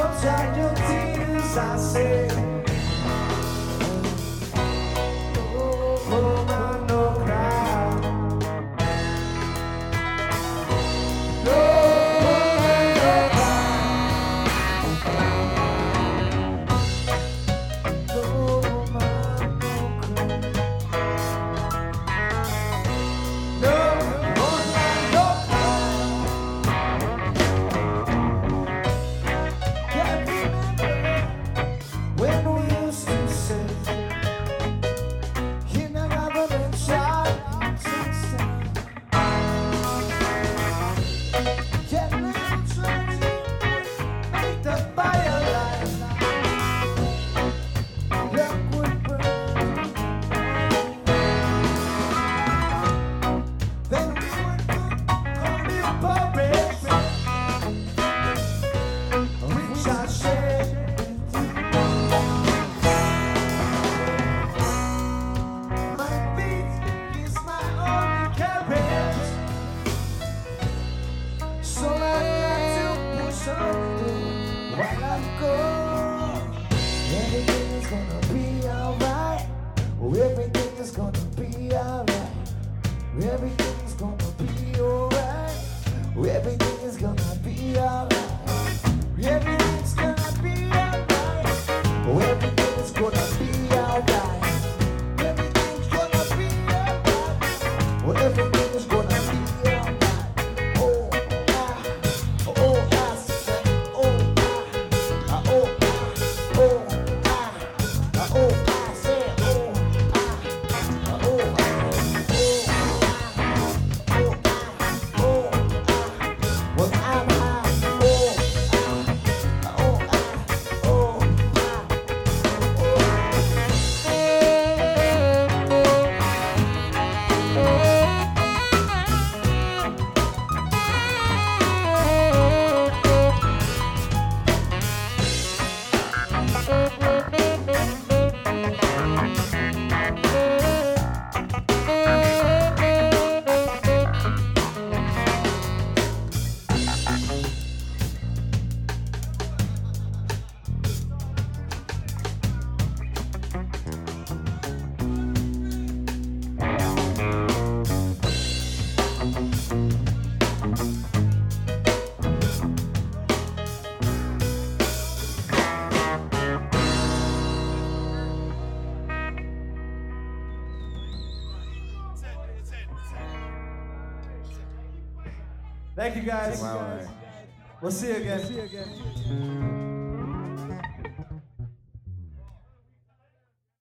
outside your tears, I say. Oh, man, no cry. No, man, no cry. No, man, no cry. No, man, no cry. Can't remember when we used to say, in a government shop, get little trendy, make the fire light. Look would burn. Then we would put on the puppets, which I shared with you. My beat is my only carriage, so I got to push on through while I'm gone. Everything is gonna be alright. Everything is gonna be alright. Everything is gonna be alright. Everything is gonna be alright. Everything's gonna be alright. Everything is gonna be alright. Everything's gonna be alright. Everything is gonna be alright. Oh, I say, oh, oh, oh, I say, oh, when I'm high, Thank you guys. We'll see you again.